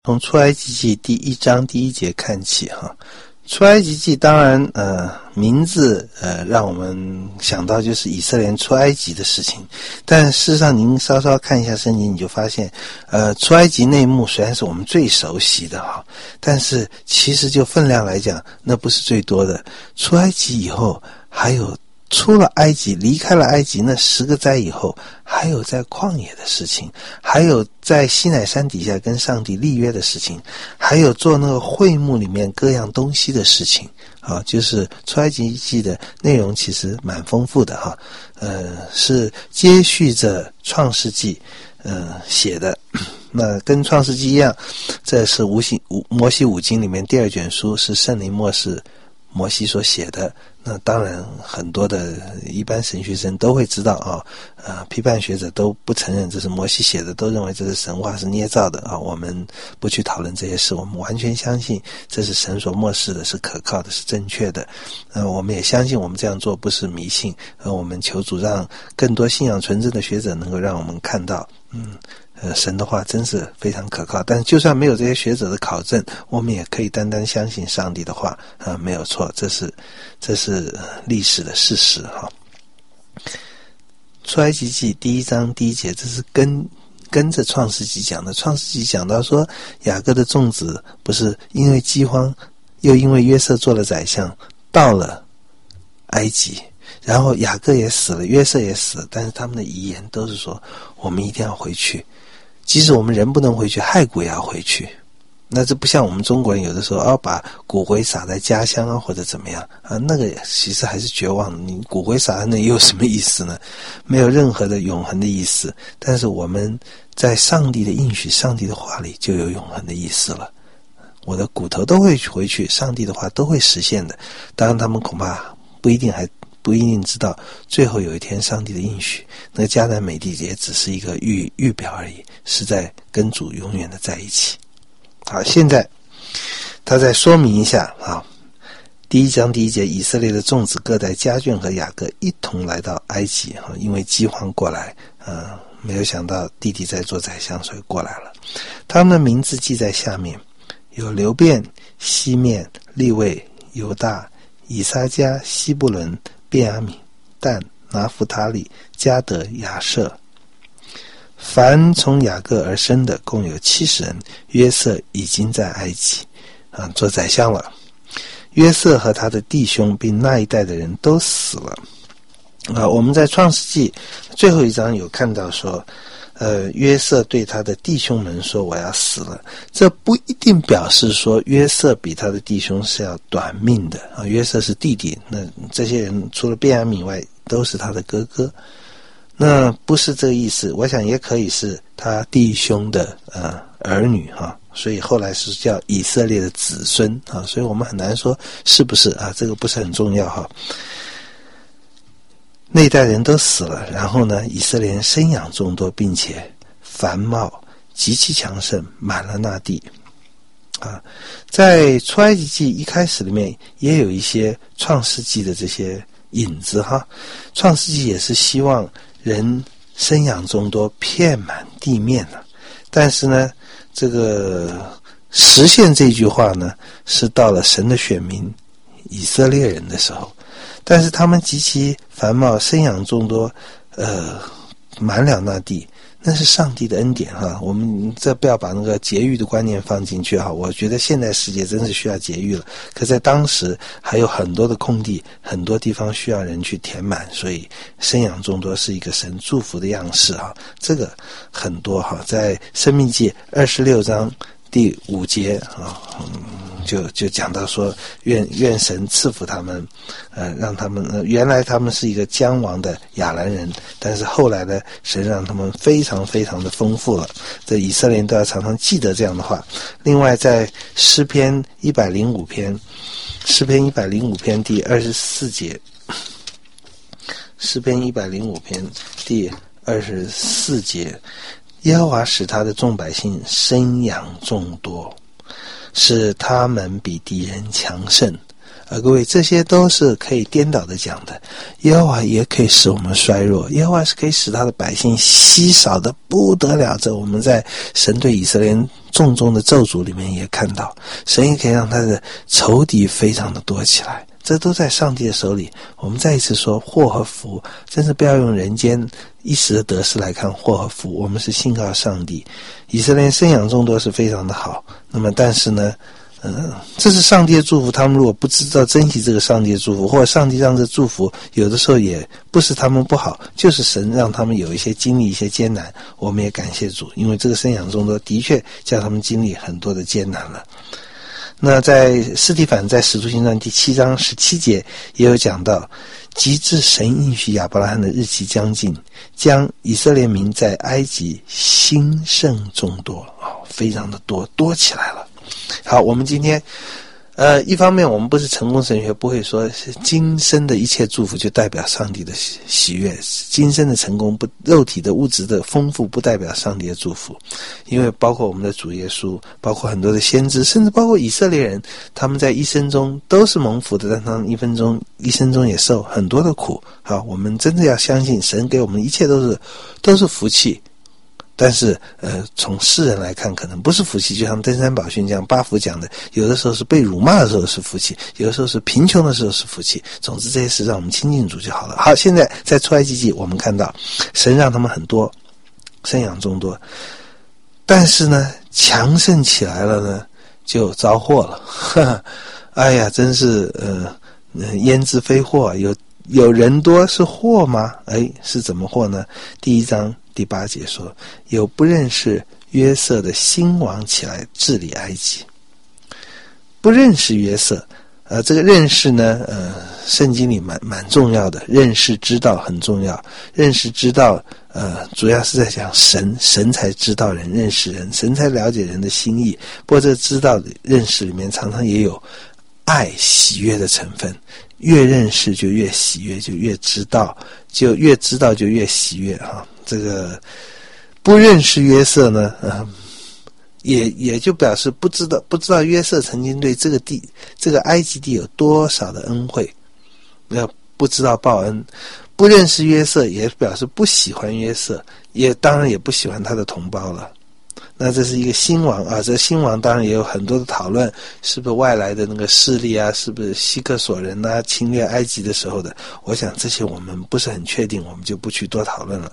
从出埃及记第1章第1节看起哈。出埃及记当然名字让我们想到就是以色列人出埃及的事情，但事实上您稍稍看一下圣经，你就发现出埃及内幕虽然是我们最熟悉的哈，但是其实就分量来讲那不是最多的。出埃及以后还有出了埃及，离开了埃及那10个灾以后，还有在旷野的事情，还有在西乃山底下跟上帝立约的事情，还有做那个会幕里面各样东西的事情啊，就是出埃及记的内容其实蛮丰富的哈，是接续着创世纪写的。那跟创世纪一样，这是摩西五经里面第2卷书，是圣灵默示摩西所写的。那当然很多的一般神学生都会知道啊，批判学者都不承认这是摩西写的，都认为这是神话，是捏造的啊。我们不去讨论这些事，我们完全相信这是神所默示的，是可靠的，是正确的。我们也相信我们这样做不是迷信，我们求主让更多信仰纯正的学者能够让我们看到神的话真是非常可靠。但是就算没有这些学者的考证，我们也可以单单相信上帝的话没有错，这是历史的事实哈。出埃及记第1章第1节，这是跟着创世纪讲的。创世纪讲到说，雅各的众子不是因为饥荒，又因为约瑟做了宰相，到了埃及，然后雅各也死了，约瑟也死了，但是他们的遗言都是说我们一定要回去，即使我们人不能回去，骸骨也要回去。那这不像我们中国人有的时候把骨灰撒在家乡啊，或者怎么样啊，那个其实还是绝望的。你骨灰撒在那有什么意思呢？没有任何的永恒的意思。但是我们在上帝的应许、上帝的话里就有永恒的意思了。我的骨头都会回去，上帝的话都会实现的。当然他们恐怕不一定知道，最后有一天上帝的应许，那个迦南美地也只是一个预表而已，是在跟主永远的在一起。好，现在他再说明一下啊，第1章第1节，以色列的众子各带家眷和雅各一同来到埃及啊，因为饥荒过来没有想到弟弟在做宰相，所以过来了。他们的名字记在下面，有流便、西面、利未、犹大、以撒迦、西布伦、便雅悯、但、拿弗他利、迦得、亚设。凡从雅各而生的共有70人，约瑟已经在埃及做宰相了。约瑟和他的弟兄并那一代的人都死了我们在创世纪最后一章有看到说约瑟对他的弟兄们说我要死了，这不一定表示说约瑟比他的弟兄是要短命的约瑟是弟弟，那这些人除了便雅悯外都是他的哥哥，那不是这个意思。我想也可以是他弟兄的儿女所以后来是叫以色列的子孙所以我们很难说是不是这个不是很重要那一代人都死了，然后呢，以色列人生养众多，并且繁茂极其强盛，满了那地在出埃及记一开始里面也有一些创世纪的这些影子创世纪也是希望人生养众多，遍满地面但是呢，这个实现这句话呢，是到了神的选民以色列人的时候，但是他们极其繁茂，生养众多，满了那地，那是上帝的恩典我们这不要把那个节育的观念放进去我觉得现代世界真是需要节育了，可在当时还有很多的空地，很多地方需要人去填满，所以生养众多是一个神祝福的样式这个很多在申命记26章第5节就讲到说愿神赐福他们让他们原来他们是一个将亡的亚兰人，但是后来呢，神让他们非常非常的丰富了，这以色列人都要常常记得这样的话。另外在诗篇105篇第24节，诗篇105篇第24节，耶和华使他的众百姓生养众多，使他们比敌人强盛， 各位，这些都是可以颠倒的讲的。耶和华也可以使我们衰弱，耶和华是可以使他的百姓稀少的不得了。这我们在神对以色列人重重的咒诅里面也看到，神也可以让他的仇敌非常的多起来，这都在上帝的手里。我们再一次说，祸和福真是不要用人间一时的得失来看祸和福，我们是信靠上帝。以色列人生养众多是非常的好，那么但是呢这是上帝的祝福，他们如果不知道珍惜这个上帝的祝福，或者上帝让这祝福有的时候也不是他们不好，就是神让他们有一些经历一些艰难，我们也感谢主，因为这个生养众多的确叫他们经历很多的艰难了。那在司提反在使徒行传第7章17节也有讲到，及至神应许亚伯拉罕的日期将近，将以色列民在埃及兴盛众多，非常的多起来了。好，我们今天一方面我们不是成功神学，不会说是今生的一切祝福就代表上帝的喜悦，今生的成功不肉体的物质的丰富不代表上帝的祝福，因为包括我们的主耶稣，包括很多的先知，甚至包括以色列人，他们在一生中都是蒙福的，但他们一生中也受很多的苦。好，我们真的要相信神给我们一切都是福气，但是从世人来看可能不是福气，就像登山宝训这样八福讲的，有的时候是被辱骂的时候是福气，有的时候是贫穷的时候是福气，总之这些事让我们亲近主就好了。好，现在在出埃及记我们看到神让他们很多，生养众多，但是呢强盛起来了呢就遭祸了。哎呀，真是焉知非祸，有人多是祸吗？是怎么祸呢？第1章第8节说，有不认识约瑟的新王起来治理埃及。不认识约瑟，这个认识呢，圣经里蛮重要的，认识知道很重要。认识知道，主要是在讲神才知道人，认识人，神才了解人的心意。不过这知道认识里面常常也有爱喜悦的成分，越认识就越喜悦，就越知道，就越知道就越喜悦哈。这个不认识约瑟呢，也就表示不知道约瑟曾经对这个埃及地有多少的恩惠，不知道报恩。不认识约瑟也表示不喜欢约瑟，也当然也不喜欢他的同胞了。那这是一个新王啊，这新王当然也有很多的讨论，是不是外来的那个势力啊，是不是希克索人啊侵略埃及的时候的，我想这些我们不是很确定，我们就不去多讨论了。